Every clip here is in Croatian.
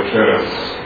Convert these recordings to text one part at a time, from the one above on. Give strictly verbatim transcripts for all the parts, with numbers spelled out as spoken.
večeras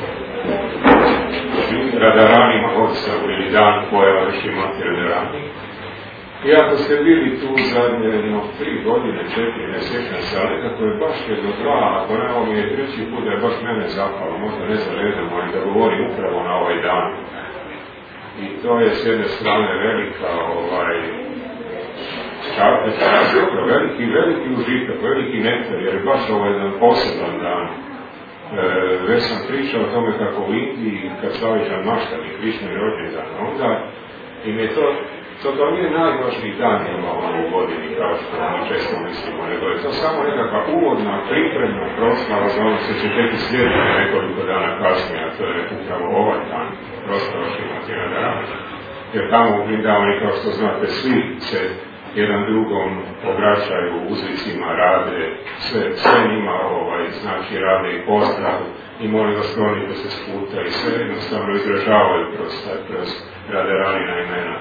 Radaranima Otsavu ili dan pojave Šrimati Radarani. I ako ste bili tu zadnje jedno tri godine, četiri, ne sjećam se, ali nekako je baš jedno dva, ako ne ovo mi je treći put da je baš mene zapalo, možda ne zaredam, ali da govorim upravo na ovaj dan. I to je s jedne strane velika ovaj, čarta, dobro, veliki, veliki užitak, veliki nektar, jer je baš ovo jedan poseban dan. E, već sam pričao o tome kako u Indiji, kad slavi Žanmaštami, Krišnji rođendan, onda im je to, to to nije najvažniji dan imamo u godini, kao što mi često mislimo, nego je to samo nekakva uvodna, pripremna proslava za ono što će teki slijediti nekoliko dana kasnije, a to je upravo ovaj dan, proslava Šrimati Radarani. Jer tamo u Vrindavani, kao što znate, svi se jedan drugom obraćaju uzvicima, rade, sve, sve njima ovaj, znači rade i pozdrav i molim vas sklonite se s puta i sve jednostavno izražavaju kroz, kroz Radaranina imena.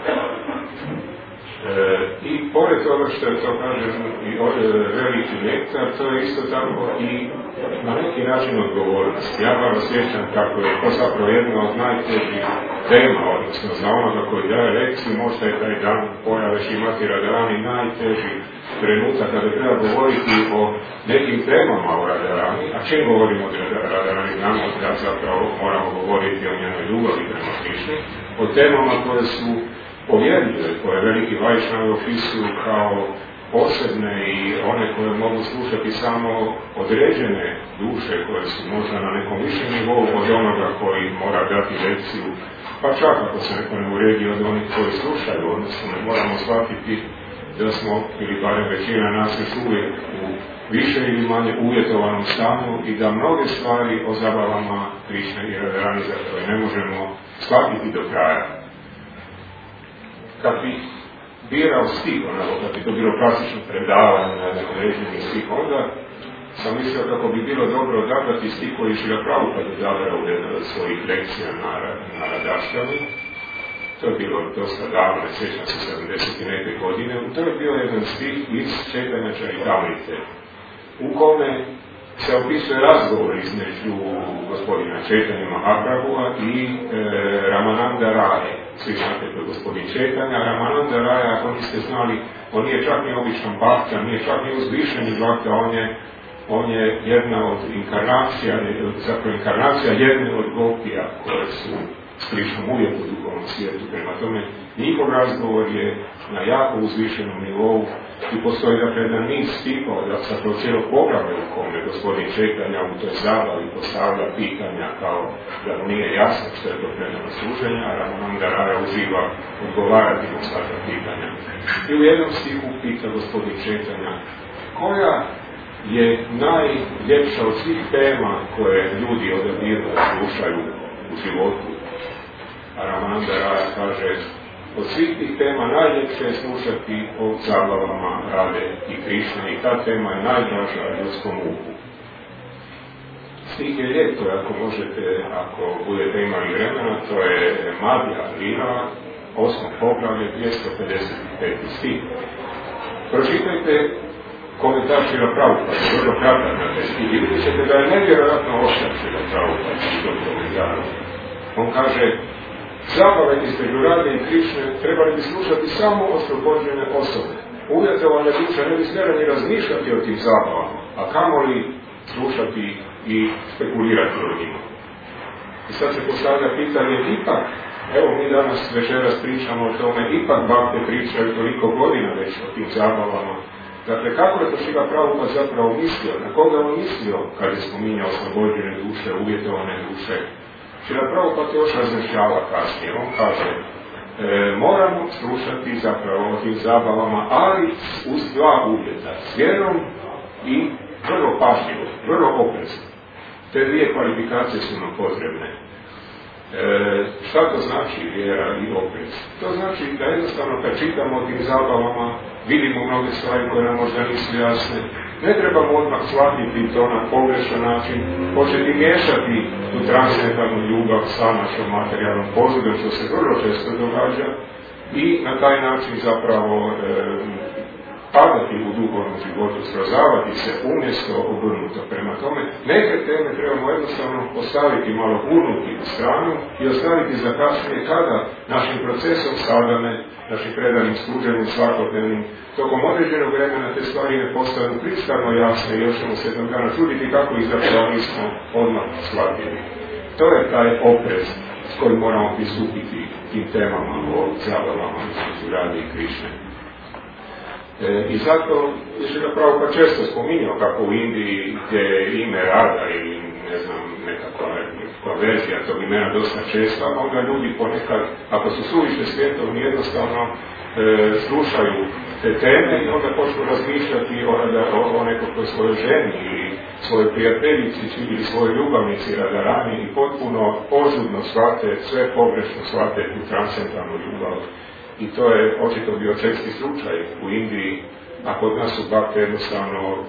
E, I pored toga što je to, kažem, i veliki nektar, to je isto tako i na neki način odgovornost. Ja vam osjećam kako je to zapravo jedna od najtežih tema, odnosno za onoga koji daje lekciju, možda je taj dan pojave Šrimati Radarani najteži trenutak kada treba govoriti o nekim temama o Radarani, a čim govorimo o Radarani, znamo da zapravo moramo govoriti o njenoj ljubavi prema Krišni, o temama koje su povjerljive, koje veliki Vajšnavi opisuju kao posebne i one koje mogu slušati samo određene duše koje su možda na nekom višem nivou od onoga koji mora dati lekciju, pa čak ako se neko ne uredi od onih koji slušaju, odnosno ne moramo shvatiti da smo, ili barem većina nas još uvijek u više ili manje uvjetovanom stanju i da mnoge stvari o zabavama Krišne i Radarani zapravo ne možemo shvatiti do kraja. Kad bi birao stih, onako, kad bi to bilo klasično predavanje na određeni stih, onda sam mislio kako bi bilo dobro odabrati stih koji Šrila Prabhupada odabrao u jednoj od svojih lekcija na, na Radaštami. To je bilo dosta davno, ne sjećam se, sedamdeset i neke godine. To je bio jedan stih iz Čaitanja Čaritamrite, u kome se opisuje razgovor između gospodina Čaitanja Mahaprabhua i e, Ramananda Raje. Svi znate to gospodin Čaitanja, Ramananda Raja, ako niste znali, on nije čak ni običan bhakta, nije čak ni uzvišeni bhakta, on je, on je jedna od inkarnacija, zapravo inkarnacija jedne od gopija koje su s Krišnom uvijek u duhovnom svijetu. Prema tome, njihov razgovor je na jako uzvišenom nivou i postoji dakle jedan niz stihova, da zapravo cijelo poglavlje u kome gospodin Čaitanja u toj zabavi postavlja pitanja kao da mu nije jasno što je to predano služenja, a Ramananda Raja uživa odgovarati na sva ta pitanja. I u jednom stihu pita gospodin Čaitanja koja je najljepša od svih tema koje ljudi odabiru da slušaju u životu. A Ramananda Raja kaže, od svih tih tema najljepše je slušati o zabavama Rade i Krišne i ta tema je najdraža ljudskom uhu. Stih je lijep, to je ako možete, ako budete imali vremena, to je Madhya Lila, osmo poglavlje, dvjesto pedeset peti stih. Pročitajte komentar Šrila Prabhupada, vrlo kratak na te stih, i vidjet ćete da je nevjerojatno oštar Šrila Prabhupada u tom komentaru. On kaže, zabave između Rade i Krišne trebali bi slušati samo oslobođene osobe. Uvjetovane duše ne bi smjela ni razmišljati o tim zabavama, a kamoli slušati i spekulirati o njima. I sad se postavlja pitanje, ipak, evo mi danas večeras pričamo o tome, ipak bhakte pričaju toliko godina već o tim zabavama. Dakle, kako je to Šrila Prabhupada zapravo mislio, na koga on mislio kad je spominjao oslobođene duše, uvjetovane duše? Šrila Prabhupada još razmišljava kasnije, on kaže, e, moramo slušati zapravo o tim zabavama, ali uz dva uvjeta, s vjerom i vrlo pažljivo, vrlo oprezno. Te dvije kvalifikacije su nam potrebne. E, šta to znači vjera i oprez? To znači da jednostavno kad čitamo o tim zabavama, vidimo mnoge stvari koje nam možda nisu jasne, ne trebamo odmah shvatiti to na pogrešan način, početi miješati tu transcendentalnu ljubav sa našom materijalnom pozadom, što se vrlo često događa, i na taj način zapravo e, padati u duhovnom životu, srozavati se umjesto obrnuto. Prema tome, neke teme trebamo jednostavno postaviti malo urnuti u stranu i ostaviti za kasnije kada našim procesom sadane, našim predanim služenjem svakodnevnim, tokom određenog vremena te stvari ne postanu kristalno jasne i još ćemo se jednog dana čuditi kako ih zapravo nismo odmah shvatili. To je taj oprez s kojim moramo pristupiti tim temama o zabavama između Rade i Krišne. E, I zato je zapravo pa često spominjao kako u Indiji gdje je ime Rada ili ne znam nekakva konverzija tog imena dosta česta, onda ljudi ponekad, ako su suviše svjetovni, jednostavno e, slušaju te teme i onda počnu razmišljati o, o, o nekoj svojoj ženi ili svojoj prijateljici ili svojoj ljubavnici Radarani i potpuno požudno shvate, sve pogrešno shvate tu transcendentalnu ljubav. I to je očito bio česti slučaj u Indiji, a kod nas u Bhakti jednostavno e,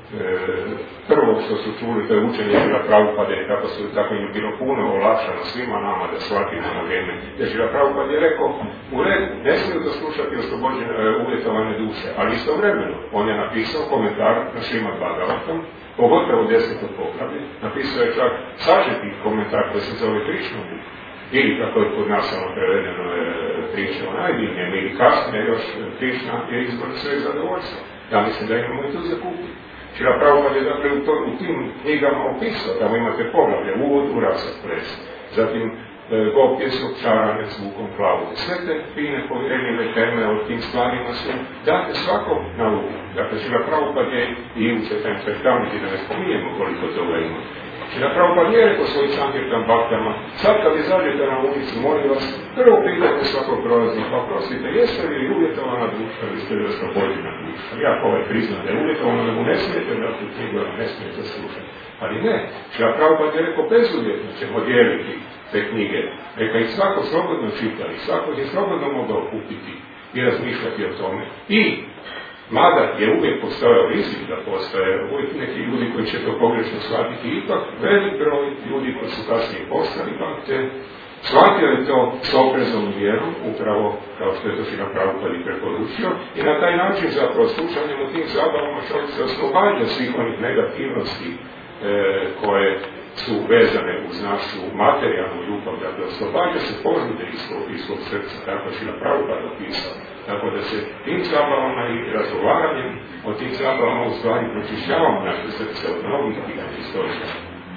prvo što su čuli to je učenje Šrila Prabhupade, kako su tako im bilo puno olakšano svima nama da shvatimo na vrijeme. Jer Šrila Prabhupade je rekao, u redu, ne smiju da slušati oslobođene e, uvjetovane duše, ali istovremeno on je napisao komentar na Šrimad Bhagavatam, pogotovo u desetom poglavlju, napisao je čak sažeti komentar koji se zove Krišnu, ili kako je kod nas samo prevedeno je Krišna o najdivnjem, ili kasnije još Krišna je izbor sveg zadovoljstva. Ja mislim da imamo i tu zakupiti. Šrila Prabhupada je dakle u, to, u tim knjigama opisao, tamo imate poglavlje, uvod u rasa ples, zatim e, go pjesmog čarane zvukom klavuze. Sve te fine povjerljive teme o tim stvarima su date svakom na umu. Dakle, Šrila Prabhupada je i u Četanju Čaritamriti, da ne spominjemo koliko toga ima. Šrila Prabhupada nije rekao svojim sankirtan baktama, sad kad izađete na ulicu, molim vas, prvo pitajte svakog prolaznika, pa prostite, jeste li uvjetovana duša ili ste li oslobođena duša? Ja ovaj priznam da je uvjetovano, da mu ne smijete da tu knjigu, ne smijete slušati. Ali ne, Šrila Prabhupada je rekao, bezuvjetno ćemo dijeliti te knjige. Neka ih svako slobodno čita i svako je slobodno mogao kupiti i razmišljati o tome. I mada je uvijek postojao rizik da postoje uvijek neki ljudi koji će to pogrešno shvatiti, ipak velik broj ljudi koji su kasnije postali bakte, shvatio je to s oprezom i vjerom, upravo kao što je to Šrila Prabhupada i preporučio, i na taj način zapravo slušanjem o tim zabavama čovjek se oslobađa svih onih negativnosti e, koje su vezane uz našu materijalnu ljubav, dakle oslobađa se požude iz svog, iz svog srca, tako Šrila Prabhupada opisao. Tako da se tim zabavama i razgovaranjem o tim zabavama u stvari pročišćavamo naše srce od mnogih tih istorija.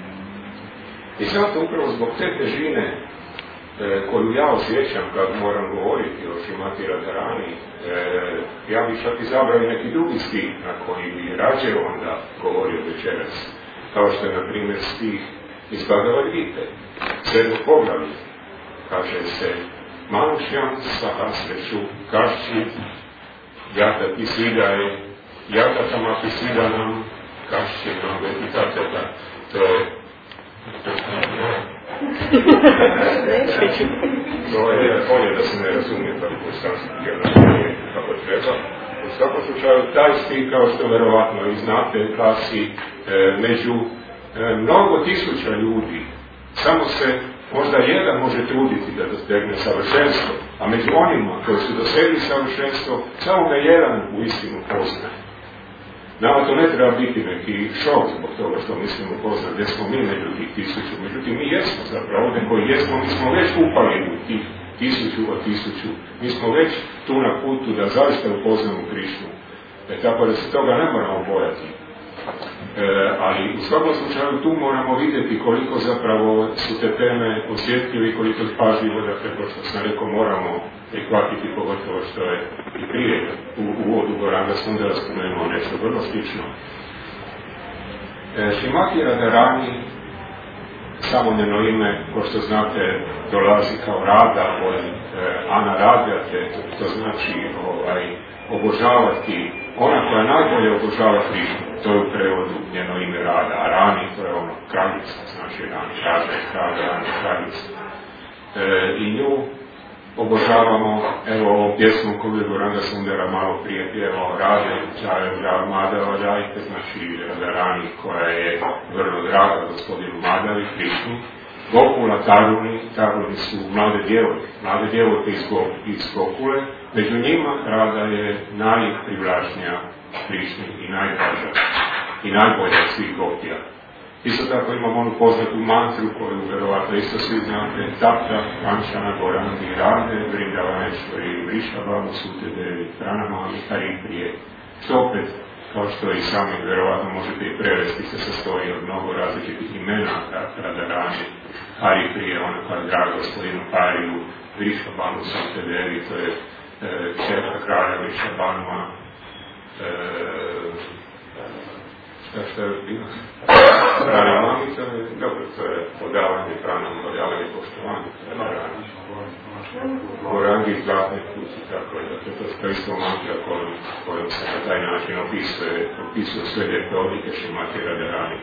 I zato upravo zbog te težine e, koju ja osjećam kad moram govoriti o Šrimati Radharani, e, ja bih čak izabrao neki drugi stih na koji bi rađe onda govorio večeras, kao što je na primjer stih iz Bhagavad Gite, sedmo poglavlje, kaže se Manušjam sahasrešu kašči jata ti svidaje, jata tama ti svidanam kašči nam vetikateta. To je to je bolje da se ne razumije kako sanskrit kako treba. U svakom slučaju taj stih, kao što verovatno i znate, glasi e, među e, mnogo tisuća ljudi samo se možda jedan može truditi da dostegne savršenstvo, a među onima koji su dosegli savršenstvo, samo ga jedan u istinu poznaje. Nama to ne treba biti neki šok zbog toga što mislimo poznati gdje smo mi među tih tisuću. Međutim, mi jesmo zapravo ovdje koji jesmo, mi smo već upali u tih tisuću od tisuću. Mi smo već tu na putu da zaista upoznamo Krišnu. E, tako da se toga ne moramo bojati. E, ali u svakom slučaju tu moramo vidjeti koliko zapravo su te teme osjetljive i koliko pažljivo, dakle, kao što sam rekao, moramo prihvatiti, pogotovo što je i prije u uvodu Goranga Sundara spomenuo nešto vrlo slično. E, Šrimati Radharani, samo njeno ime, ko što znate, dolazi kao Rada od e, Ana Radjate, to znači ovaj, obožavati, ona koja najbolje obožava Krišnu, to je u prevodu njeno ime Rada, a Rani to je ono kraljica, znači Rani, Rada je kralj, Rani kraljica. E, I nju obožavamo, evo ovom pjesmom koju je Goranga Sundara malo prije pjevao, Rade, Čaja, Madava, Dajte, znači Rani koja je vrlo draga gospodinu Madavi, Krišnu. Gokula, Taruni, Taruni su mlade djevojke, mlade djevojke iz, Go, iz Gokule, među njima Rada je najprivlačnija Krišni i najdraža i najbolja od svih gopija. Isto tako imamo onu poznatu mantru koju verovatno isto svi znate, Tapta, Kančana, Gorandi, Rade, Vrindavanešvari, Vrišabhamu, Sute Devi, Pranamami, Hariprije, što opet, kao što i sami verovatno možete i prevesti, se sastoji od mnogo različitih imena, Radharani, Hariprije, ona koja draga gospodinu Hariju, Vrišabhamu, Sute Devi, to je e, čerka kralja Vrišabhanuma, e, šta šta je bilo? Pranamami, to je, dobro, to je odavanje pranama, odavanje poštovanja. Gorangi, zlatne kući, tako je, dakle, to je isto mantra kojom, kojom se na taj način opisuje, opisuje sve lijepe odlike Šrimati Radharani.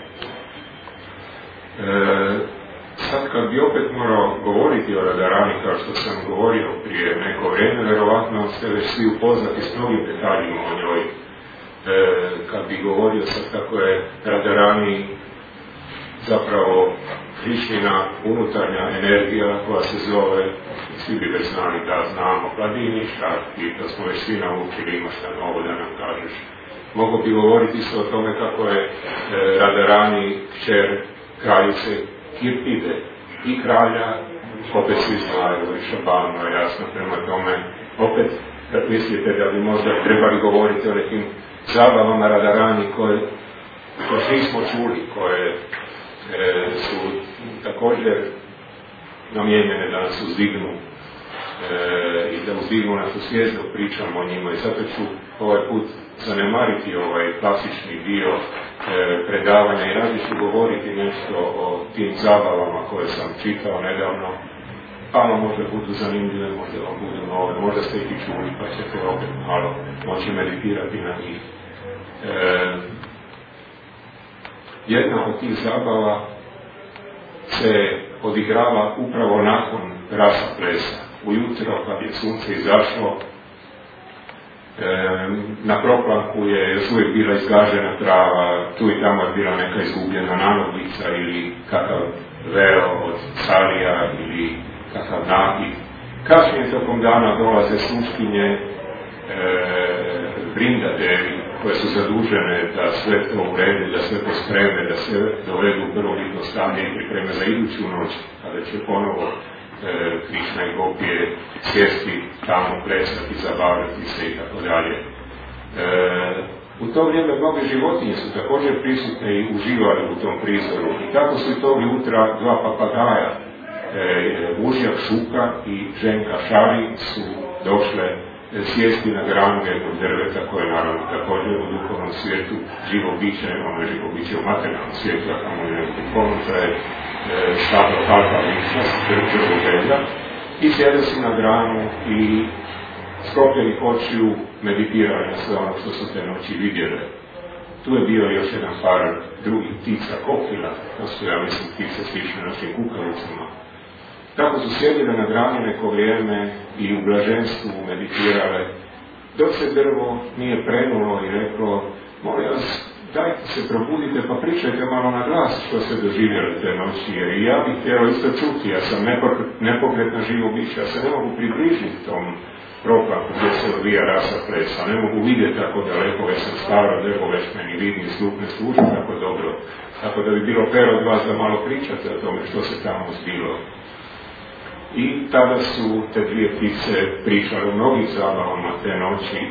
E, sad kad bi opet morao govoriti o Radharani, kao što sam govorio prije neko vrijeme, verovatno ste već svi upoznati s mnogim detaljima o njoj. E, kad bi govorio sad kako je Radharani zapravo Krišnina unutarnja energija koja se zove, svi bi već znali da znamo, Hladini Šakti, da smo već svi naučili, ima šta novo da nam kažeš. Mogu bi govoriti isto o tome kako je e, Radharani kćer kraljice Kirtide i kralja, opet svi znaju, Vrišabhanu je jasno, prema tome, opet kad mislite da bi možda trebali govoriti o nekim zabavama Radharani koje, koje nismo čuli, koje e, su također namijenjene da nas uzdignu e, i da uzdignu nas u svijest dok pričamo o njima. I zato ću ovaj put zanemariti ovaj klasični dio e, predavanja i radije ću govoriti nešto o tim zabavama koje sam čitao nedavno. Pa vam možda budu zanimljive, možda vam budu nove, možda ste ih i čuli pa ćete opet malo moći meditirati na njih. E, jedna od tih zabava se odigrava upravo nakon rasa plesa. Ujutro kad je sunce izašlo, e, na proplanku je još uvijek bila izgažena trava, tu i tamo je bila neka izgubljena nanoglica ili kakav veo od salija ili kakav nakit. Kasnije tokom dana dolaze sluškinje e, Vrindadevi, koje su zadužene da sve to urede, da sve pospreme, da sve dovedu u prvobitno stanje i pripreme za iduću noć, kada će ponovo e, Krišna i gopije sjesti tamo, plesati, zabavljati se i tako dalje. U to vrijeme mnoge životinje su također prisutne i uživali u tom prizoru. I tako su i tog jutra dva papagaja, e, Užjak Šuka i Ženka Šari, su došle sjesti na granu jednog drveta koje je naravno također u duhovnom svijetu živo biće, ono je živo biće u materijalnom svijetu, a kamo je duhovno, to je stablo kalpa ličnost, drvo želja, i sjede su na granu i sklopljenih očiju meditirali na sve ono što su te noći vidjeli. Tu je bio još jedan par drugih ptica kokila, to su, ja mislim, ptice slične našim kukalicama. Tako su sjedile na grani neko vrijeme i u blaženstvu meditirale, dok se drvo nije prenulo i reklo: molim vas, dajte se, probudite pa pričajte malo na glas što se doživjeli te noći, jer i ja bih htjela isto čuti, ja sam nepokretna živo biće, ja se ne mogu približiti tom proplanku gdje se odvija rasa plesa, ne mogu vidjeti tako daleko, već sam staro drvo, već meni vidni sluh ne služi tako dobro, tako da bi bilo fer od vas da malo pričate o tome što se tamo zbilo. I tada su te dvije ptice pričale o mnogih zabavama te noći. E,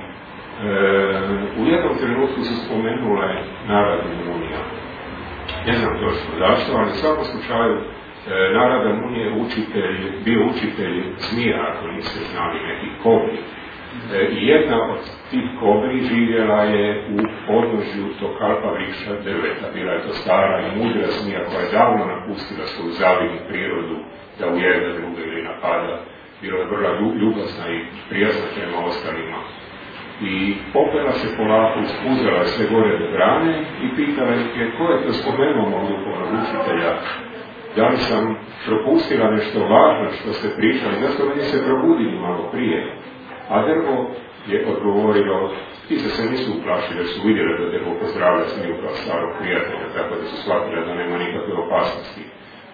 u jednom trenutku su spomenule Narada Munija. Ne znam točno zašto, ali u svakom slučaju e, Narada Muni je učitelj, bio učitelj zmija, ako niste znali, nekih kobri. E, I jedna od tih kobri živjela je u podnožju tog kalpa vrikša drveta. Bila je to stara i mudra zmija koja je davno napustila svoju zavidnu prirodu da ujede druge ili napada. Bila je vrlo ljubazna i prijazna prema ostalima. I popela se polako, ispuzala sve gore do grane i pitala ih je: ko je to spomenuo mog duhovnog učitelja? Da li sam propustila nešto važno što ste pričali? Zašto meni se probudili malo prije? A drvo je odgovorilo: ptice se nisu uplašile, su vidjeli da drvo pozdravlja s njim kao starog prijatelja, tako da su shvatile da nema nikakve opasnosti.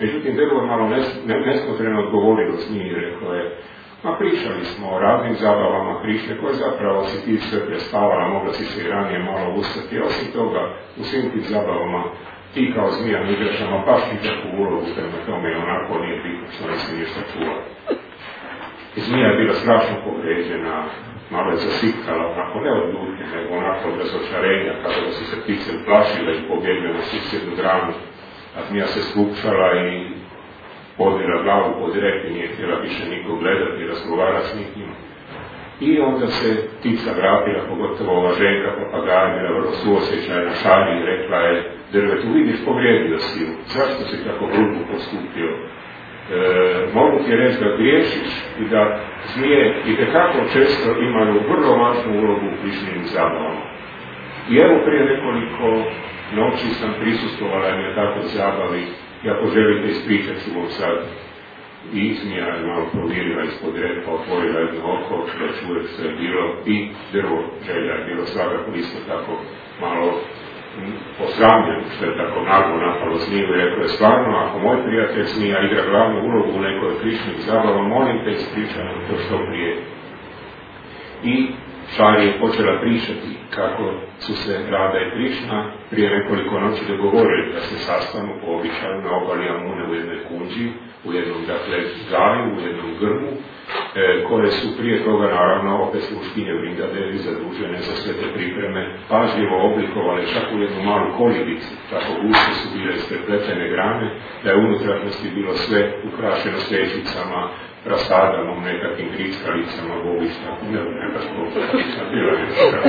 Međutim, drvo je malo nesmotreno odgovorilo s njih i rekao je, ma pričali smo o raznim zabavama Krišne, koje zapravo si ti sve prespavala, mogla si se i ranije malo ustati. Osim toga, u svim tim zabavama, ti kao zmija ne igraš ama baš nikakvu ulogu, prema tome i onako nije bitno što nisi ništa čula. I zmija je bila strašno povređena, malo je zasipkala, onako ne od ljutnje, nego onako od razočarenja, kada su se ptice uplašile i pobjegle na susjednu granu, a zmija se skupšala i podvila glavu pod rep i nije htjela više nikog gledati i razgovarati s nikim. I onda se ptica vratila, pogotovo ova ženka papagaja, bila vrlo suosjećajna šalji i rekla je, drvetu, vidiš, povrijedio si ju, zašto si tako grubo postupio? E, mogu ti reći da griješiš i da zmije i tekako često imaju vrlo važnu ulogu u Krišnim zabavama. I evo prije nekoliko noći sam prisustvovala jednoj takvoj zabavi i ako želite ispričat ću vam sad. I zmija je malo provirila ispod repa, otvorila jedno oko, da čuje što je bilo i drvo želja je bilo svakako isto tako malo posramljen, što je tako naglo napalo zmiju i rekao je stvarno, ako moj prijatelj zmija igra glavnu ulogu u nekoj Krišnih zabava, molim te ispričaj nam to što prije. I Šari je počela pričati kako su se Rada i Krišna prije nekoliko noći dogovorili da se sastanu po običaju na obali Amune u jednoj kunđi, u jednom, dakle, gaju, u jednom grmu, e, koje su prije toga, naravno, opet sluškinje Vrindadevi zadužene za sve te pripreme, pažljivo oblikovali čak u jednu malu kolibicu, tako guste su bile isprepletene grane, da je unutrašnjosti bilo sve ukrašeno svećicama, prasadamom, nekakvim grickalicama, bobišta, ne, ne baš bobišta, bilo je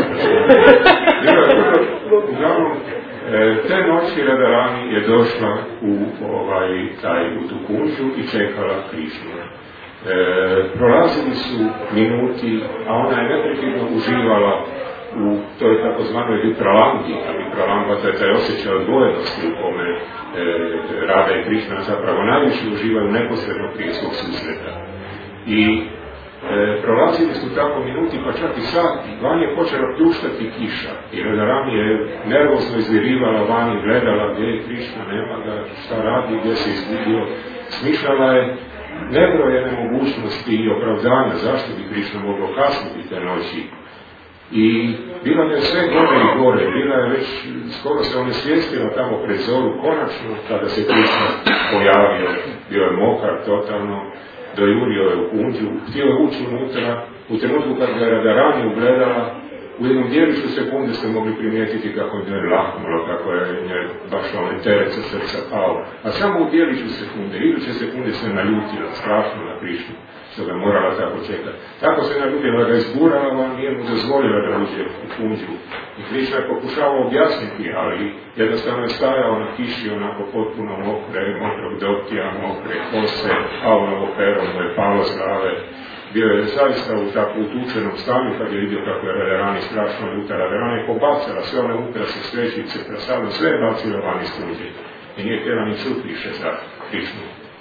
nekako. Uglavnom, te noći Radharani je došla u ovaj, taj, u tu kunđu i čekala Krišnu. E, prolazili su minuti, a ona je neprekidno uživala u toj takozvanoj vipralambi, a vipralamba to je taj osjećaj odvojenosti u kome e, Rada i Krišna zapravo najviše uživaju neposredno prije svog susreta. I e, prolazili su tako minuti, pa čak i sati, van je počela pljuštati kiša i Radharani je nervozno izvirivala van i gledala gdje je Krišna, nema ga, šta radi, gdje se izgubio. Smišljala je nebrojene mogućnosti i opravdanja zašto bi Krišna moglo kasniti te noći. I bila je sve gore i gore, bila je već, skoro se onesvijestila tamo pred zoru, konačno kada se Krišna pojavio, bio je mokar totalno, dojurio je u kunđu, htio je ući unutra, u trenutku kad ga je Radharani ugledala, u jednom dijeliću sekunde ste mogli primijetiti kako je njoj lahnulo, kako je njoj baš onaj teret sa srca pao, a samo u dijeliću sekunde, iduće sekunde se naljutila, strašno na Krišnu, što ga morala tako čekati. Tako se naljutila da ga izburala, nije mu dozvolila da uđe u kunđu. I Krišna je pokušavao objasniti, ali jednostavno je stajao na kiši onako potpuno mokre, mokrog doktija, mokre kose, a ono pero mu je palo s glave. Bio je zaista u tako utučenom stanju kad je vidio kako je Radharani strašno ljuta. Radharani je pobacala sve one ukrase, svećice, prasadno, sve je bacila van iz kunđe. I nije htjela ni čuti više za Krišnu.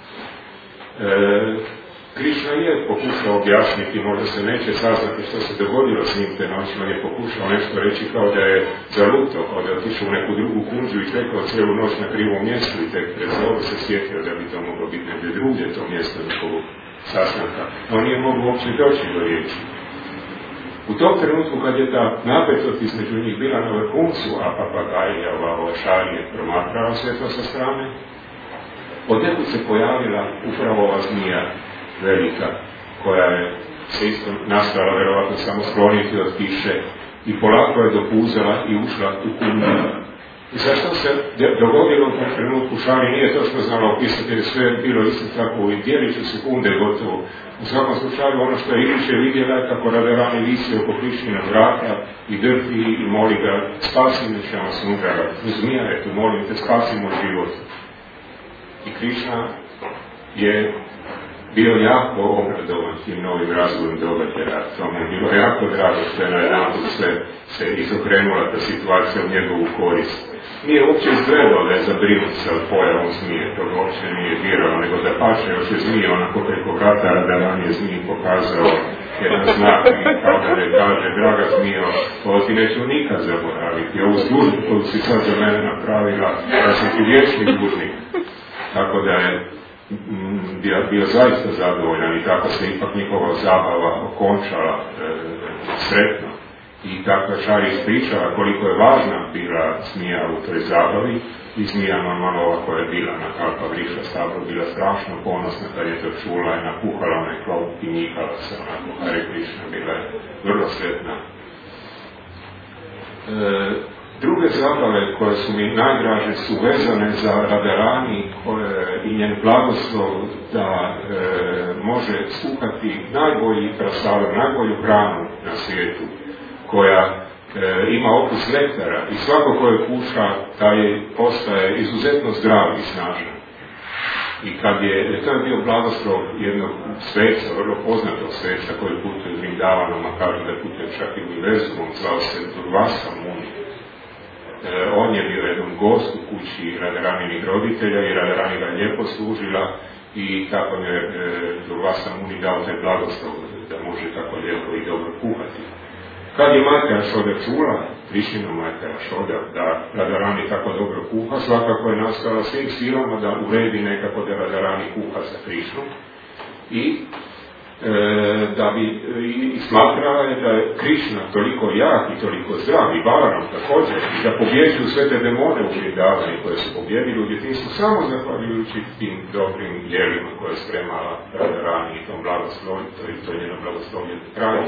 E, Krišna je pokušao objasniti, možda se neće saznati što se dogodilo s njim te noći, on je pokušao nešto reći kao da je zalutao, kao da je otišao u neku drugu kunđu i čekao cijelu noć na krivom mjestu i tek pred zoru se sjetio da bi to moglo biti negdje drugdje to mjesto njihovog sastanka. On nije mogao uopće doći do riječi. U tom trenutku kad je ta napetost između njih bila na vrhuncu, a papagaj, a ova Šari je promatrao sve to sa strane, odjekud se pojavila upravo ova zmija velika, koja je se isto nastala vjerovatno samo skloniti od kiše i polako je dopuzala i ušla u kunđu. I zašto se dogodilo u tom trenutku Šari nije točno znala opisati jer sve je bilo isto tako u dijeliću sekunde gotovo. U svakom slučaju ono što je Iliće vidjela je kako Radharani visi oko Krišnina vrata i drpi i moli ga spasi me ćemo sundraga, zmija je tu, molim te, spasi moj život. I Krišna je bio jako obradovan tim novim razvojem događaja. To mu je bilo jako drago što je na jedanput sve se izokrenula ta situacija u njegovu korist. Nije uopće izgledao da je zabrinut sa pojavom zmije, to uopće nije dirao, nego da pače još je zmije, onako preko vrata Radharani je zmiji pokazao jedan znak i kao da ne kaže, draga zmijo, ovo ti neću nikad zaboraviti, ovu službu koju si sad za mene napravila, da sam ti vječni dužnik. tako da je bio, bio zaista zadovoljan i tako se ipak njihova zabava okončala e, sretno. I tako Šari ispričala koliko je važna bila zmija u toj zabavi i zmija Manmanova koja je bila na Kalpa Vriša stablu bila strašno ponosna kad je to čula i napuhala onaj klop i njikala se onako Hare Krishna, bila je vrlo sretna. E, druge zabave koje su mi najdraže su vezane za Radharani koje, i njen blagoslov da e, može skuhati najbolji prasadam, najbolju hranu na svijetu, koja e, ima okus nektara i svako ko je kuša, taj postaje izuzetno zdrav i snažan. I kad je, to je bio blagoslov jednog sveca, vrlo poznatog sveca koji putuje Vrindavanoma, kažu da putuje čak i univerzumom, zvao se Durvasa Muni. E, on je bio jedan gost u kući Radharaninih roditelja i Radharani ga lijepo služila i tako je e, Durvasa Muni dao taj blagoslov da može tako lijepo i dobro kuhati. Kad je majka Jašoda čula, Krišnina majka Jašoda, da Radharani tako dobro kuha, svakako je nastala svim silama da uredi nekako da Radharani kuha za Krišnu. I e, da bi i smatrala je da je Krišna toliko jak i toliko zdrav i Balaram također, i da pobjeđuju sve te demone u Vrindavani koje su pobjedili u djetinjstvu samo zahvaljujući tim dobrim jelima koje je spremala Radharani i tom blagoslovi, to je to njeno blagoslovlje kraju.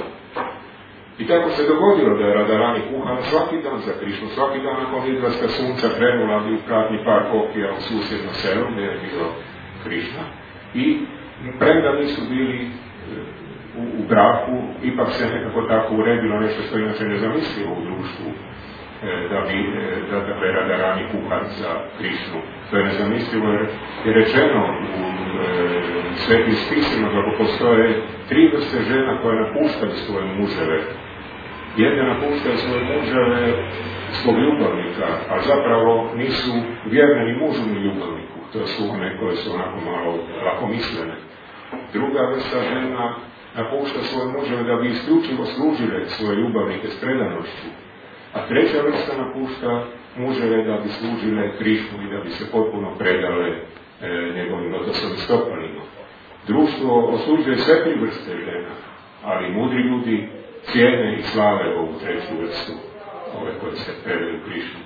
I tako se dogodilo da je Radharani kuhala svaki dan za Krišnu, svaki dan nakon izlaska sunca krenula bi u pratnji par kopija u susjedno selo gdje je bilo Krišna. I premda nisu bili u, u braku, ipak se nekako tako uredilo nešto što inače ne zamislio u društvu, e, da bi da, da bi Radharani kuhali za Krišnu. To je nezamislivo jer je rečeno u e, svetim spisima kako postoje tri vrste žena koje napuštaju svoje muževe. Jedne napuštaju svoje muževe svog ljubavnika, a zapravo nisu vjerne ni mužu ni ljubavniku. To su one koje su onako malo lakomislene. Druga vrsta žena napušta svoje muževe da bi isključivo služile svoje ljubavnike s predanošću. A treća vrsta napušta muževe da bi služile Krišnu i da bi se potpuno predale e, njegovim lotosovim stopalima. Društvo osuđuje sve tri vrste žena, ali mudri ljudi cijene i slave ovu treću vrstu, ove koje se predaju Krišnu.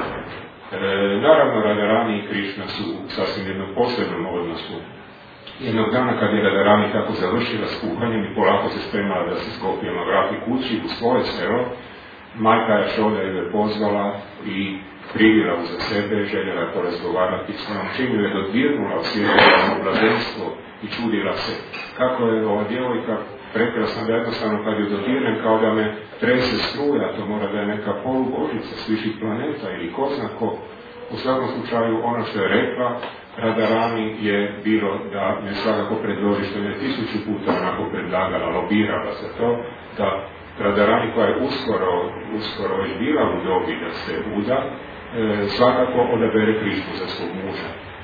E, naravno, Radharani i Krišna su sasvim jednom posebnom odnosu. Jednog dana kad je Radharani tako završila s kuhanjem i polako se spremala da se s gopijama vrati kući u svoje selo, majka Jašoda je pozvala i privila uza sebe, željela je porazgovarati s njom, čim ju je dodirnula u svijetleno blaženstvo i čudila se kako je ova djevojka prekrasna, da jednostavno kad ju dodirnem kao da me trese struja, to mora da je neka polubožica s viših planeta ili ko zna ko. U svakom slučaju ono što je rekla Radharani je bilo da me svakako predloži, što je tisuću puta onako predlagala, lobirala za to, da Radharani koja je uskoro, uskoro već bila u dobi da se uda, e, svakako odabere Krišnu za svog muža.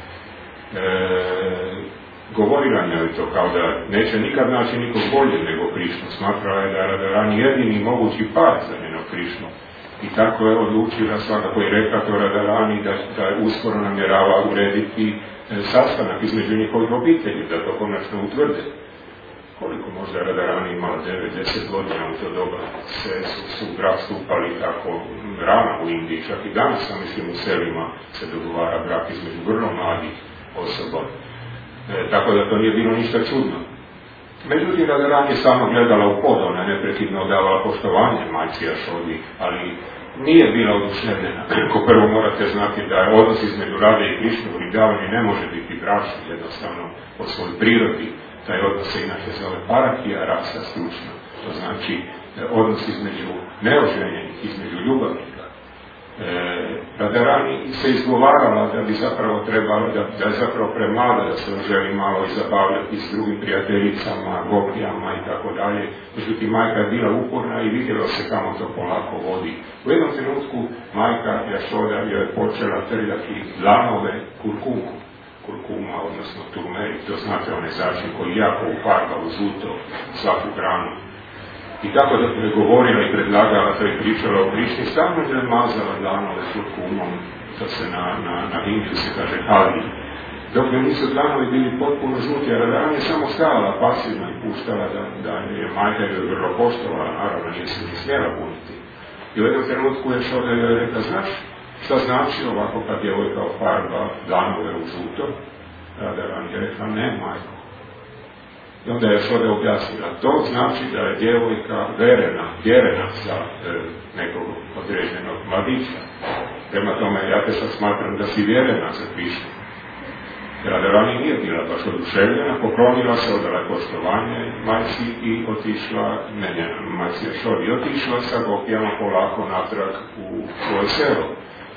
E, govorila njoj to kao da neće nikad naći nikog bolje nego Krišnu. Smatrala je da je Radharani jedini mogući par za njeno Krišnu. I tako je odlučila, svakako i rekla to Radharani, da, da je uskoro namjerava urediti e, sastanak između njihovih obitelji, da to konačno utvrde. Koliko možda Radharani imala devet deset godina u to doba, se su, su brak stupali tako rano u Indiji, čak i danas, sam mislim, u selima se dogovara brak između vrlo mladih osoba. E, tako da to nije bilo ništa čudno. Međutim, Radharani je samo gledala u pod, ona je neprekidno davala poštovanje majci Jašodi, ali nije bila oduševljena. Ko prvo morate znati da je odnos između Rade i Krišne u Vrindavani ne može biti bračni, jednostavno po svojoj prirodi. Taj odnos se inače zove parakija rasa stručno. To znači odnos između neoženjenih, između ljubavnika. E, Radharani se izgovarala da bi zapravo trebalo, da, da je zapravo premlada da se želi malo i zabavljati s drugim prijateljicama, gopijama i tako dalje. Međutim, majka je bila uporna i vidjelo se kamo to polako vodi. U jednom trenutku majka Jašoda joj je počela trljati dlanove kurkumu. Kurkuma, odnosno turmerik, to znate onaj začin koji jako ufarba u žuto svaku hranu. I tako da je govorila i predlagala, to je pričala o Krišni, samo je mazala dlanove kurkumom, to se na, na, na Indiju se kaže halvi, Dok ne nisu dlanovi bili potpuno žuti, a Radharani je samo stajala pasivno i puštala da, da je majka je vrlo poštovala, naravno nije se ni smjela buniti. I u jednom trenutku je Šoda joj rekla, znaš šta znači ovako kad djevojka farba dlanove u žuto? Radharani je rekla, ne majko. I onda je Šoda objasnila, to znači da je djevojka verena, vjerena za e, nekog određenog mladića. Prema tome, ja te sad smatram da si vjerena za Krišnu. Radharani nije bila baš oduševljena, poklonila se, odala poštovanje majci i otišla, ne njena, majci je Šodi, otišla sa gopijama polako natrag u svoje selo.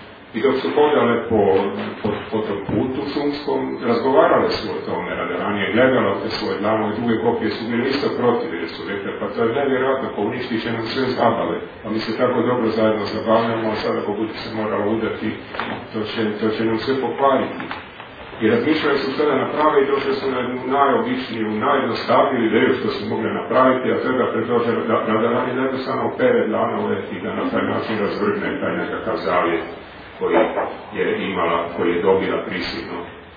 I dok su hodale po, po, po tom putu šumskom, razgovarale su o tome. Radharani je gledala te svoje dlanove, druge kopije su bili isto protiv, jer su rekli, pa to je nevjerojatno, pa uništit će nam sve zabave, pa mi se tako dobro zajedno zabavljamo, a sada ako bude se moralo udati, to će, to će nam sve pokvariti. I razmišljali su što da naprave i došli su na najobičniju, najjednostavniju ideju što su mogli napraviti, a to je da predlože Radharani da jednostavno opere dlanove i da na taj način razvrgne taj nekakav zavjet koji je imala, koji je dobila prisilno.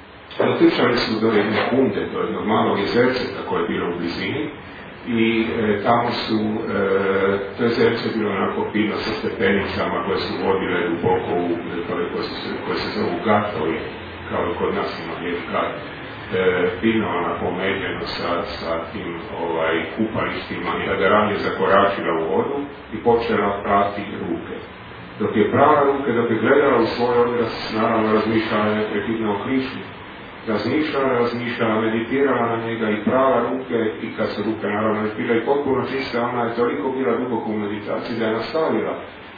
Otišali su do jedne kunde, do jednog malog jezerceta koje je bilo u blizini i e, tamo su, e, to jezerce bilo onako pino sa stepenicama koje su vodile duboko u, koje, su, koje se zovu gatovi, kao kod nas ima lijep gat, e, pino onako medljeno sa, sa tim ovaj, kupalištima i Radharani je zakoračila u vodu i počela prati ruke. Dok je prala ruke, dok je gledala u svoj odraz, naravno razmišljala neprekidno o Krišni. Razmišljala, razmišljala, meditirala na njega i prala ruke i kad su ruke naravno bile i potpuno čiste, ona je toliko bila duboko u meditaciji da je nastavila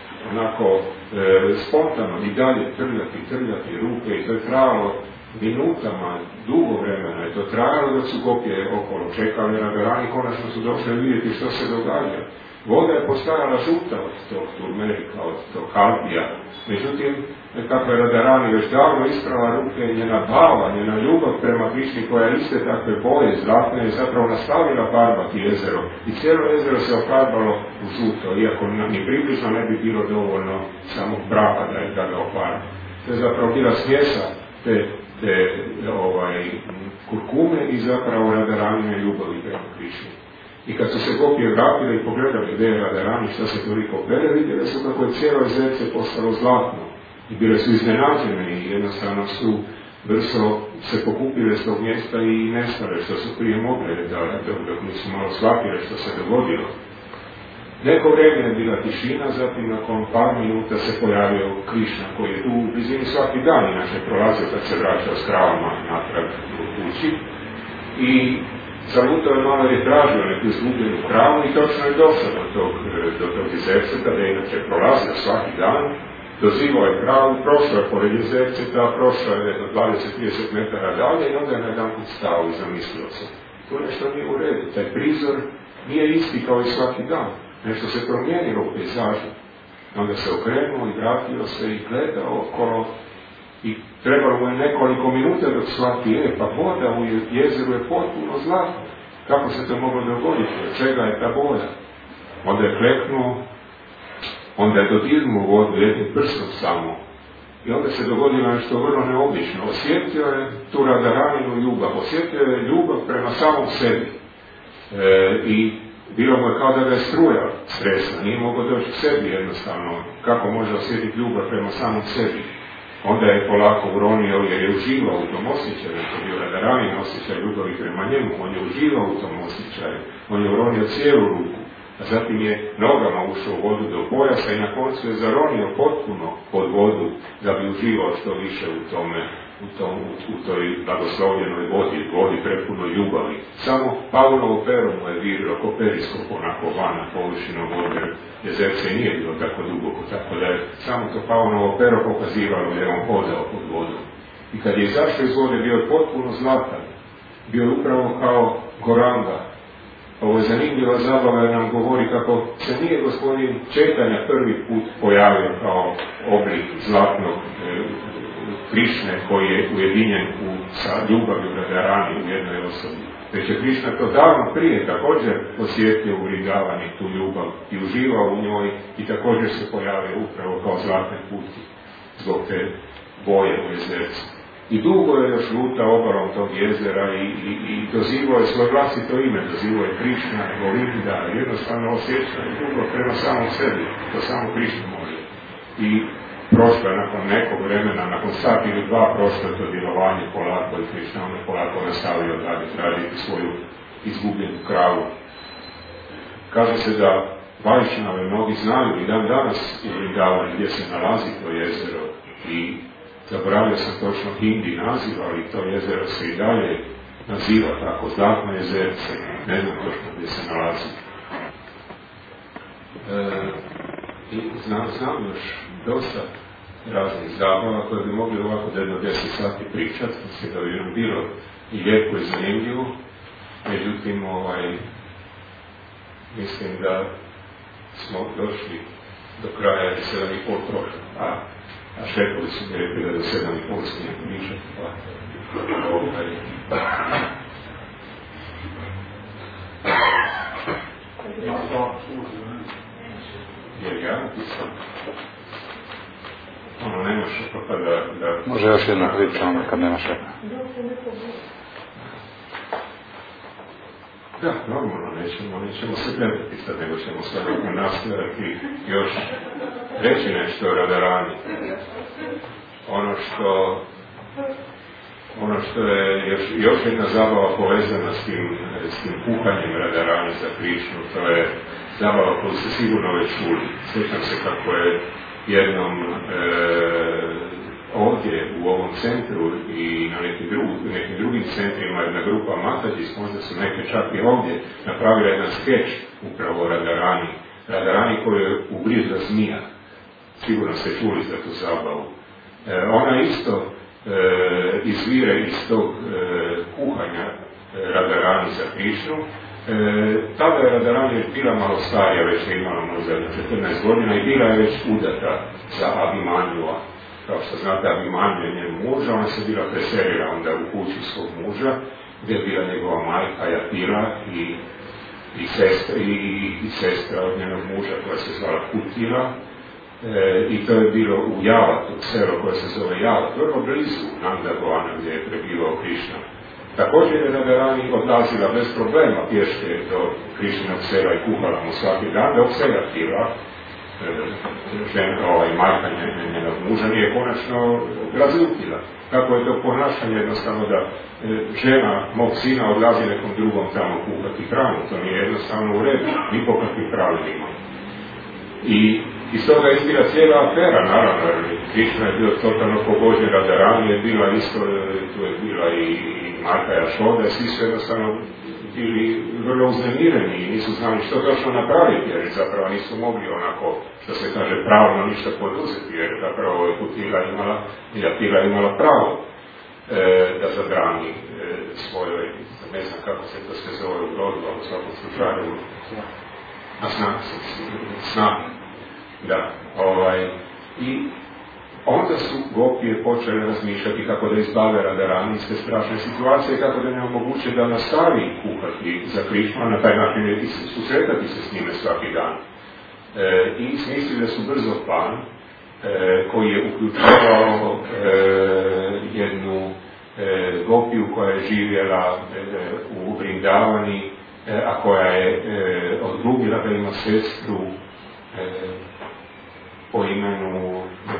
onako e, spontano i dalje trljati, trljati ruke i to je trajalo minutama, dugo vremena je to trajalo dok su gopije okolo čekali. Radharani konačno su došli vidjeti što se događa. Voda je postajala žuta od tog turmerika, od tog kalpija. Međutim, kako je Radharani već davno isprala ruke, njena bava, njena ljubav prema Krišni koja je iste takve boje, zlatne, je zapravo nastavila farbati jezero. I cijelo jezero se ofarbalo u žuto, iako ni približno ne bi bilo dovoljno samog braka da je da ga ofarba. To je zapravo bila smjesa te, te ovaj, kurkume i zapravo Radharanine ljubavi prema Krišni. I kad su se gopije vratile i pogledali gdje je Radharani, što se toliko opere, vidjeli su kako je cijelo jezerce postalo zlatno. I bile su iznenađene i jednostavno su brzo se pokupile s tog mjesta i nestale, što su prije mogle, da, dok, dok nisu malo shvatile što se dogodilo. Neko vrijeme je bila tišina, zatim nakon par minuta se pojavio Krišna, koji je tu u blizini svaki dan, inače prolazio kad se vraćao s kravama natrag u kući. I zalutao je malo je tražio neku izgubljenu kravu i točno je došao do tog, do tog jezerceta, da je inače prolazio svaki dan, dozivao je kravu, prošao je pored jezerceta, prošao je jedno dvadeset do trideset metara dalje i onda je na jedan put stao i zamislio se. To nešto nije u redu, taj prizor nije isti kao i svaki dan, nešto se promijenilo u pejzažu. Onda se okrenuo i vratio se i gledao okolo i trebalo mu je nekoliko minuta dok shvati, je, pa voda u jezeru je potpuno zlatna. Kako se to moglo dogoditi? Od čega je ta boja? Onda je kleknuo, onda je dodirnuo vodu jednim prstom samo. I onda se dogodilo nešto vrlo neobično. Osjetio je tu Radharaninu ljubav, osjetio je ljubav prema samom sebi. E, I bilo mu je kao da ga je struja stresla, nije mogao doći k sebi jednostavno. Kako može osjetiti ljubav prema samom sebi? Onda je polako uronio jer je uživao u tom osjećaju, to je bio Radharanin osjećaj ljubavi prema njemu, on je uživao u tom osjećaju, on je uronio cijelu ruku, a zatim je nogama ušao u vodu do pojasa i na koncu je zaronio potpuno pod vodu da bi uživao što više u tome, u, tom, u toj blagoslovljenoj vodi, vodi prepuno ljubavi. Samo Pavlovo pero mu je virilo ko periskop onako van na površinom vode, jezerce nije bilo tako duboko, tako da je samo to Pavlovo pero pokazivalo da je on hodao pod vodom. I kad je izašao iz vode bio potpuno zlatan, bio upravo kao Goranga. Ovo je zanimljiva zabava jer nam govori kako se nije gospodin Četanja prvi put pojavio kao oblik zlatnog e, Krišne koji je ujedinjen u, sa ljubavlju Radharani u jednoj osobi. Već je Krišna to davno prije također osjetio u Vrindavani tu ljubav i uživao u njoj i također se pojavio upravo kao zlatne puti zbog te boje u jezercu. I dugo je još lutao obalom tog jezera i, i, i dozivao je svoje vlastito ime, dozivao je Krišna, Govinda, jednostavno osjeća ljubav prema samom sebi, to samo Krišna može. I prošlo je nakon nekog vremena, nakon sat ili dva prošlo je to djelovanje polako i Krišna ono polako nastavio raditi, raditi svoju izgubljenu kravu. Kaže se da Vajšnave mnogi znaju i dan danas u Vrindavani gdje se nalazi to jezero i zaboravio sam točno hindi naziv, ali to jezero se i dalje naziva tako, Zlatno jezerce, ne znam točno gdje se nalazi. E, I znam, znam još dosta raznih zabava koje bi mogli ovako da jedno deset sati pričati, mislim da bi nam bilo i lijepo i zanimljivo, međutim, ovaj, mislim da smo došli do kraja jer sedam i pol prošlo, a, a šefovi su mi rekli da do sedam i pol smijem pričati, pa ovaj, jer ja napisam ono nema šefa pa da, da... Može još jedna priča onda kad nema šefa. Da, normalno, nećemo, nećemo se gledati sad, nego ćemo svakako nastaviti još reći nešto o Radarani. Ono što, ono što je još, još jedna zabava povezana s tim, s tim kuhanjem Radarani za Krišnu, to je zabava koju ste sigurno već čuli. Sjećam se kako je jednom e, ovdje u ovom centru i na nekim, dru, nekim drugim centrima jedna grupa Matađis, možda su neke čak i ovdje, napravila jedan skeč upravo o Radarani. Radarani koju je ugrizla zmija. Sigurno ste čuli za tu zabavu. E, ona isto e, izvire iz tog e, kuhanja e, Radarani za Krišnu. E, tada je Radarani bila malo starija, već je imala možda četrnaest godina i bila je već udata za Abhimanjua. Kao što znate, Abhimanju je njen muž, ona se bila preselila onda u kući svog muža, gdje je bila njegova majka Jatila i, i, sestra, i, i sestra od njenog muža koja se zvala Kutila. E, I to je bilo u Javatu, selo koje se zove Javat, vrlo blizu Nandagovana gdje je prebivao Krišna. Također je Radarani odlazila bez problema pješke do Krišnog sela i kuhala mu svaki dan, dok se Jatila, žena, ovaj, majka njenog muža, nije konačno razljutila. Kako je to ponašanje jednostavno da žena mog sina odlazi nekom drugom tamo kuhati hranu, to nije jednostavno u redu, ni po kakvim pravilima. I iz toga je izbila cijela afera, naravno, jer Krišna je bio totalno pogođen, Radarani je bila isto, tu je bila i Marka Jašoda, svi su jednostavno bili vrlo uznemireni i nisu znali što točno napraviti, jer zapravo nisu mogli onako, što se kaže, pravno ništa poduzeti, jer zapravo je Kutila imala, Jatila imala pravo e, da zabrani e, svojoj, ne znam kako se to sve zove u rodu, ali u svakom slučaju, a snak se, snak, da, ovaj, i onda su gopije počele razmišljati kako da izbave Radarani iz te strašne situacije, kako da ne omoguće da nastavi kuhati za Krišnu, na taj način je susretati se s njime svaki dan. E, I smislili su brzo plan e, koji je uključivao e, jednu e, gopiju koja je živjela e, u Vrindavani, e, a koja je e, odglumila da ima sestru e, po imenu,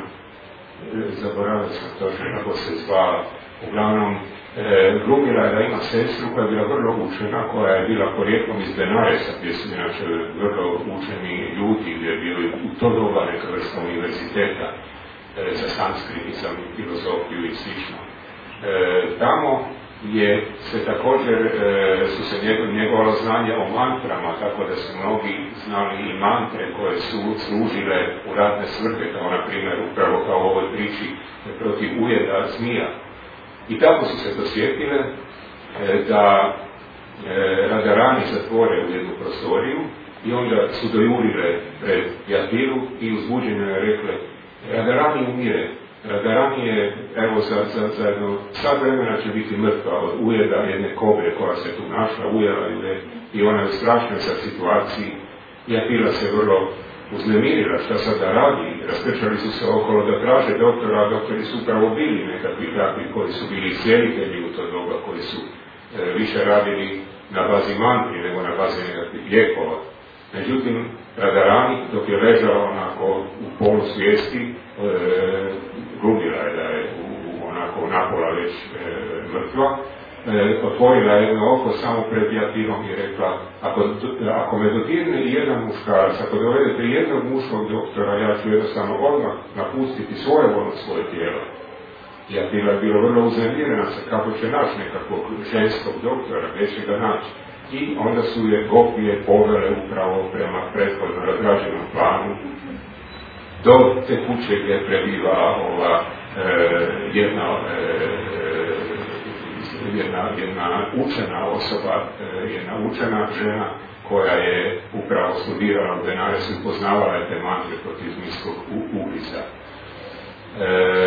zaboravio sam točno kako se zvala, uglavnom e, glumila je da ima sestru koja je bila vrlo učena, koja je bila porijeklom iz Benaresa, gdje su inače vrlo učeni ljudi, gdje je bilo u to doba neka vrsta univerziteta e, za sanskrit i za filozofiju i slično. E, tamo je se također, e, su se njegov, njegovalo znanje o mantrama, tako da su mnogi znali i mantre koje su služile u ratne svrhe, kao na primjer upravo kao u ovoj priči protiv ujeda zmija. I tako su se dosjetile e, da e, Radarani zatvore u jednu prostoriju i onda su dojurile pred Jatilu i uzbuđeno je rekle: Radarani umire. Radarani je, evo, za, za, za jedno sad vremena će biti mrtva od ujeda jedne kobre koja se tu našla, ujela je i ona je u strašnoj sad situaciji. Jatila se vrlo uznemirila šta sad da radi, rastrčali su se okolo da traže doktora, a doktori su upravo bili nekakvi takvi koji su bili cijelitelji u to doba, koji su e, više radili na bazi mantri nego na bazi nekakvih lijekova. Međutim, Radharani, dok je ležao onako u polu svijesti, e, glumila je da je u, onako napola već e, mrtva, e, otvorila jedno oko samo pred Jatinom i rekla, ako, ako me dodirne jedan muškarac, ako dovedete jednog muškog doktora, ja ću jednostavno odmah napustiti svoje volno svoje tijelo. Jatila je bilo vrlo uznemirena sa kako će naći nekakvog ženskog doktora, gdje će ga naći. I onda su je gopije povele upravo prema prethodno razrađenom planu do te kuće gdje prebiva ova e, jedna, e, jedna, jedna učena osoba, e, jedna učena žena koja je upravo studirala u Benaresu i poznavala je te mantre protiv zmijskog ulica. E,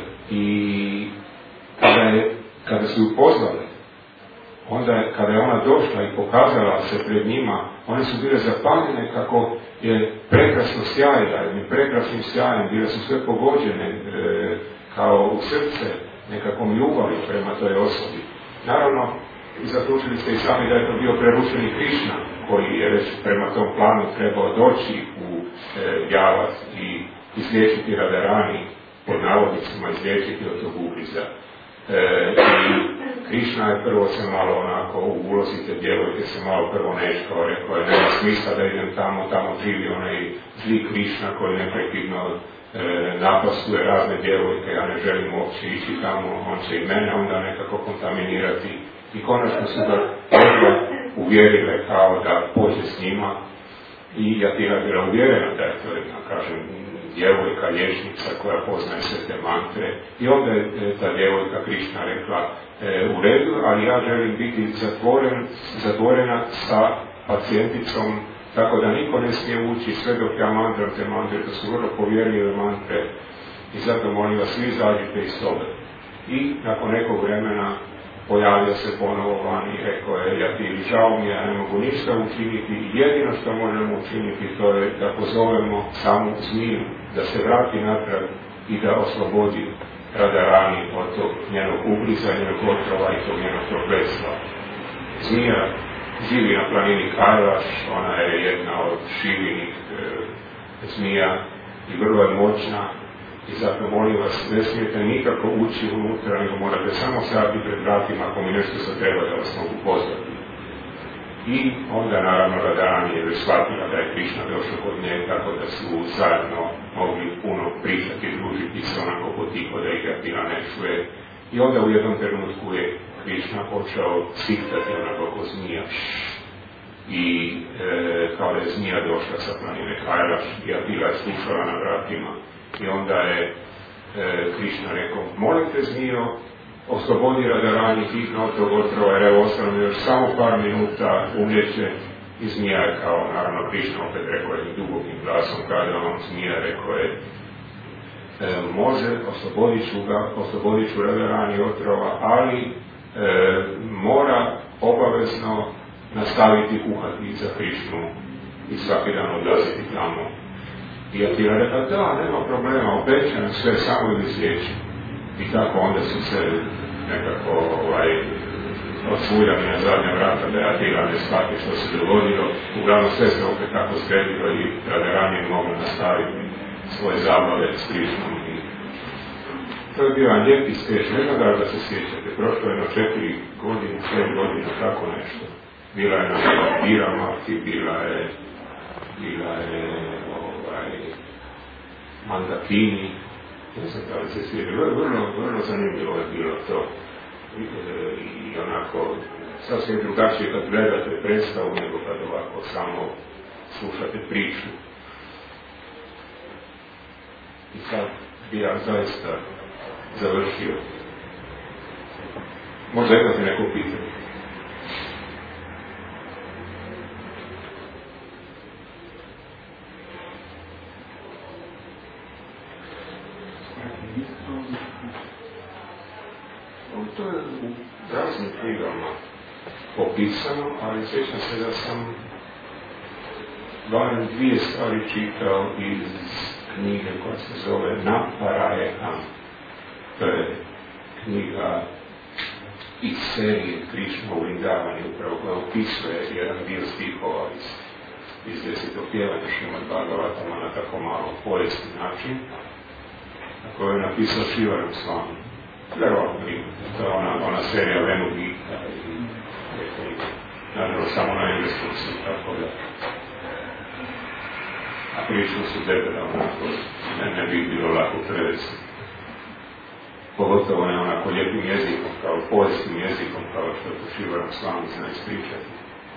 I kada, je, kada su ju pozvali, onda je, kada je ona došla i pokazala se pred njima, one su bile zapaljene kako je prekrasno sjajila, jednim prekrasnim sjajem, bile su sve pogođene e, kao u srce nekakvom ljubavi prema toj osobi. Naravno, zaključili ste i sami da je to bio preručeni Krišna, koji je već prema tom planu trebao doći u e, Javac i izliječiti Radharani, pod navodnicima izliječiti od tog ubliza. E, i Krišna je prvo se malo onako u ulozi te djevojke se malo prvo neškao, rekao je nema smisla da idem tamo, tamo živi onaj zli Krišna koji neprekidno e, napastuje razne djevojke, ja ne želim uopće ići tamo, on će i mene onda nekako kontaminirati. I konačno su ga uvjerile kao da pođe s njima i Jatira bila uvjerena da je to jedna, kažem, djevojka, liječnica koja poznaje sve te mantre. I onda je ta djevojka Krišna rekla, e, u redu, ali ja želim biti zatvoren, zatvorena sa pacijenticom, tako da niko ne smije ući sve dok ja mantram te mantre, to su vrlo povjerljive mantre i zato molim vas svi izađite iz sobe. I nakon nekog vremena pojavio se ponovo van i rekao je, ja ti žao mi, ja ne mogu ništa učiniti, jedino što možemo učiniti to je da pozovemo samu zmiju, da se vrati natrag i da oslobodi Radharani od tog njenog ubliza, njenog otrova i tog njenog prokletstva. Zmija živi na planini Kailaš, ona je jedna od šivinih e, zmija i vrlo je moćna. I zato molim vas, ne smijete nikako ući unutra, nego morate samo stati pred vratima ako mi nešto se treba da vas mogu pozvati. I onda naravno Radharani je već shvatila da je Krišna došao kod nje, tako da su zajedno mogli puno pričati, družiti se onako potiho da ih Jatira ne čuje. I onda u jednom trenutku je Krišna počeo siktati onako oko zmija. I e, kao da je zmija došla sa planine Kailaš, Jatira je slušala na vratima. I onda je e, Krišna rekao, molim te zmijo, oslobodi Radharani hitno od tog otrova, jer evo ostalo još samo par minuta umljeće. I zmija je kao, naravno Krišna opet rekao jednim dubokim glasom, kada on zmija rekao je, e, može, oslobodit ću ga, oslobodit ću Radharani otrova, ali e, mora obavezno nastaviti kuhati za Krišnu i svaki dan odlaziti tamo. I Jatira rekla, da, nema problema, obećam sve, samo ili sliječi. I tako onda su se nekako ovaj, odsvuljali na zadnja vrata da Jatira ne shvati što se dogodilo. Uglavnom sve se opet tako sredilo i Radharani je mogla nastaviti svoje zabave s Krišnom. I to je bio jedan lijepi skeš, ne znam da se sjećate, prošlo je na četiri godine, pet godina, tako nešto. Bila je na Biramarki, bila je, bila je Mandakini, ne znam da li se sviđa, vrlo, vrlo zanimljivo je bilo to. I, i onako, sasvim drugačije kad gledate predstavu nego kad ovako samo slušate priču. I sad bi ja zaista završio. Možda imate neko pitanje? To je u raznim knjigama opisano, ali sjećam se da sam barem dvije stvari čitao iz knjige koja se zove Naparayam. To je knjiga iz serije Krišna u Vrindavani, upravo koja opisuje jedan dio stihova iz, iz desetog pjevanja Šrimad Bhagavatama na tako malo povijesni način, na koju je napisao Šivaram Swami. Vjerovatno, to je ona, ona serija Venu Gita i te knjige. Naravno, samo na engleskom su, tako da. A Krišnu su debela, onako, ne, ne bi bilo lako prevesti. Pogotovo ne onako lijepim jezikom, kao povijesnim jezikom, kao što je to Šivaram Swami zna ispričati.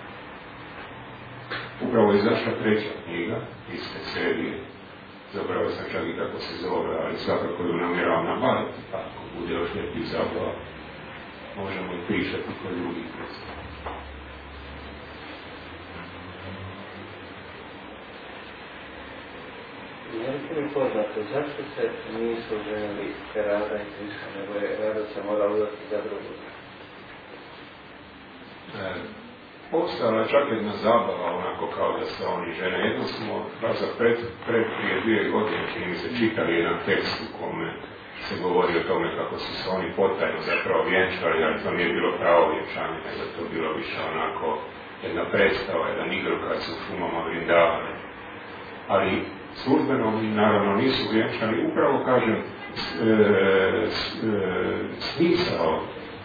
Upravo je izašla treća knjiga iz te serije. Zapravo sam čak i kako se zove, ali svakako ju namjeravam nabaviti, pa ako bude još nekih zabava, možemo i pričati kod drugih mjesta. Nije mi poznato, zašto se nisu ženili Rada i Krišna, nego je Rada se mora udati za drugog? E, Postala je čak jedna zabava, onako kao da se oni žene. Jedno smo, baš za pred, pred prije dvije godine, čini mi se, čitali jedan tekst u kome se govori o tome kako su se oni potajno zapravo vjenčali, ali to nije bilo pravo vjenčanje, nego to bilo više onako jedna predstava, jedan igrokaz u šumama Vrindavane. Ali službeno naravno nisu vjenčani, upravo kažem, s, e, s, e, smisao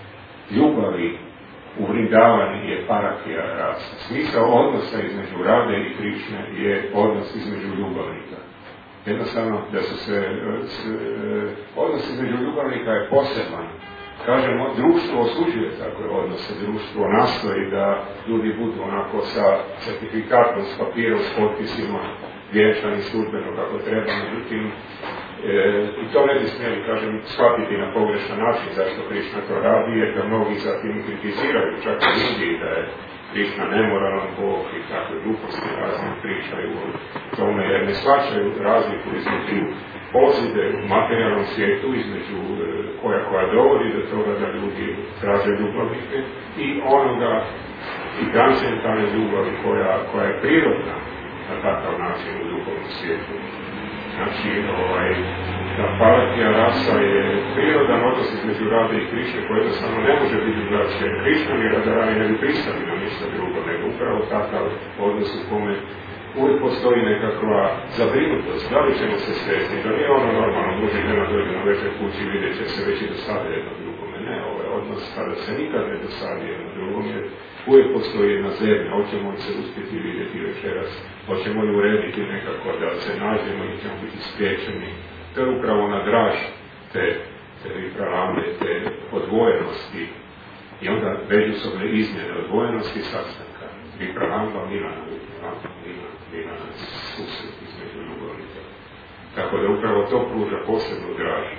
ljubavi u Vrindavani je parakija rasa. Smisao odnosa između Rade i Krišne je odnos između ljubavnika. Jednostavno da su se, s, odnos između ljubavnika je poseban. Kažemo, društvo osuđuje takve odnose, društvo nastoji da ljudi budu onako sa certifikatom, s papirom, s potpisima, vjenčani službeno kako treba, međutim, E, i to ne bi smjeli, kažem, shvatiti na pogrešan način zašto Krišna to radi, jer da mnogi zatim kritiziraju, čak i ljudi, da je Krišna nemoralan Bog i takve gluposti razne pričaju o tome, jer ne shvaćaju razliku između posude u materijalnom svijetu, između e, koja koja dovodi do toga da ljudi traže ljubavnike i onoga i transcendentalne ljubavi koja, koja je prirodna na takav način u duhovnom svijetu. Znači, ovaj, ta parakija rasa je prirodan odnos između Rade i Krišne, koji jednostavno ne može biti drugačije. Krišna i Radharani ne bi pristali na ništa drugo, nego upravo takav odnos u kome uvijek postoji nekakva zabrinutost. Da li ćemo se sresti? Da nije ono normalno, može žena dođe na večer kući i vidjet će se već i dosade jedno drugome. Ne, ovaj odnos kada se nikad ne dosadi jedno drugome, uvijek postoji jedna zemlja, hoćemo li se uspjeti vidjeti večeras, hoćemo li urediti nekako da se nađemo i ćemo biti spriječeni. To je upravo na draž te, te vipralame, te odvojenosti i onda međusobne izmjene odvojenosti sastanka. Vipralamba, Milana, Vipralamba, Milana, Milana, susret između ljubavnika. Tako da upravo to pruža posebnu draž.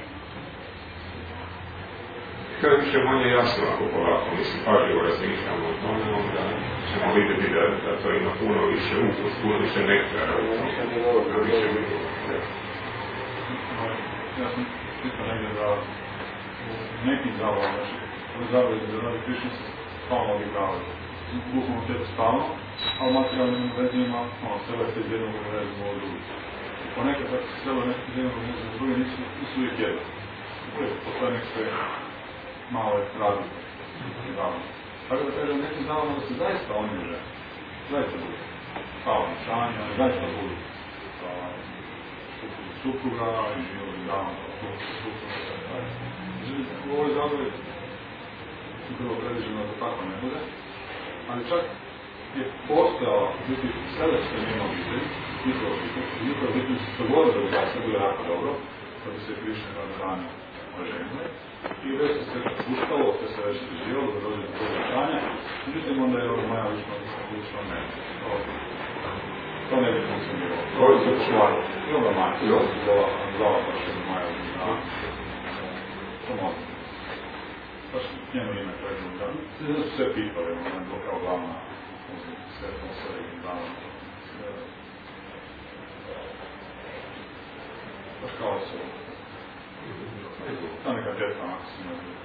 Kada više manje jasno ako polako, mislim, pažljivo razmišljamo o tome, onda ćemo vidjeti da, da to ima puno više ukus, puno više nektara. Da više vidimo. Ja sam pitao negdje da u nekim zabavama, znači, ove zabave za Rade Krišne se stalno odigravaju. Bukvalno tijelo stalno, a u materijalnim vezima, ono, sebe se iz jednog vezu u drugi. Ponekad kad se sebe nekog iz jednog vezu u drugi, nisu, nisu uvijek jedno. Uvijek postoje nekakve male razlike. Tako da kažem, nekim zabavama da se zaista oni žele. Zaista budu. Kao nišanje, oni zaista budu. Supruga i ovim danom, supruga i tako dalje. U ovoj zabavi je bilo predviđeno da tako ne bude, ali čak je postojala biti sadašnja njena obitelj, njihova obitelj, njihova obitelj se dogodila da bi da se bilo jako dobro, da bi se Krišne Radharani oženile. I već se puštalo, sve se već preživalo, da dođe do tog vjenčanja, međutim onda je ovo moja lična odlučila ne. To ne bi funkcioniralo. To je zapošljavanje. I onda Maja, i onda zvala, zvala baš jednu Maja odlučila. To može. Baš njeno ime pređemo da. Sve su sve pitali, ona je bilo kao glavna sve atmosfere i dana. Baš kao su. Ta neka djeca, ako se ne zbog.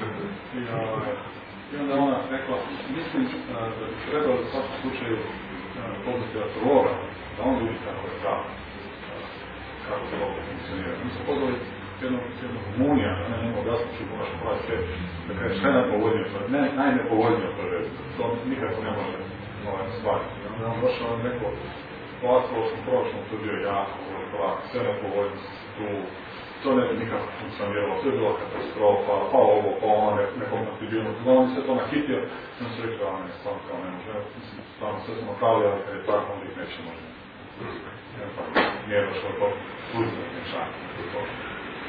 I onda ona rekla, mislim da bi trebalo u svakom slučaju poznati astrologa, da on vidi kako je pravo, kako to funkcionira. Mi smo pozvali jednog Rumunija, da ne nemo objasniti ću ponačno pravi sve, da kaže šta je najpovoljnije, ne, najnepovoljnije prve, to nikako ne može ovaj, stvariti. Onda nam došao neko po astrologskom proračunu, to je bio jako, prak, sve nepovoljnosti tu, to ne bi nikako funkcioniralo, to je bila katastrofa, pa ovo, pa ono, nekom napribilno, da on sve to nahitio, i on se rekao, a ne, stvarno kao ne može, mislim, stvarno sve smo napravili, ali kad je tako, onda ih neće možda. Nije došlo to uzme nješanje, to je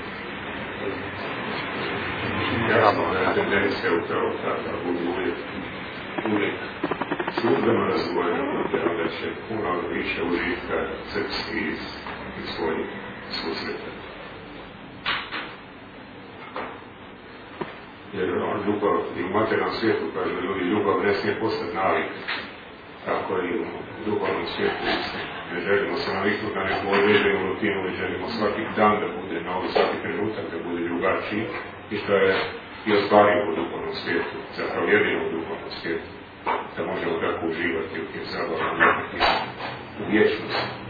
Jasno, da je tendencija upravo da budu uvijek, uvijek službeno razvojeno, da će puno više užitka crpski iz, iz svojih susreta. Jer on ljubav i u materijalnom svijetu, kaže ljudi, ljubav ne smije postati navik, tako i u duhovnom svijetu. Ne želimo se naviknuti na neku određenu rutinu i želimo svaki dan da bude novi, svaki trenutak da bude drugačiji i što je i ostvarivo u duhovnom svijetu, zapravo jedino u duhovnom svijetu, da možemo tako uživati u tim zabavama u vječnosti.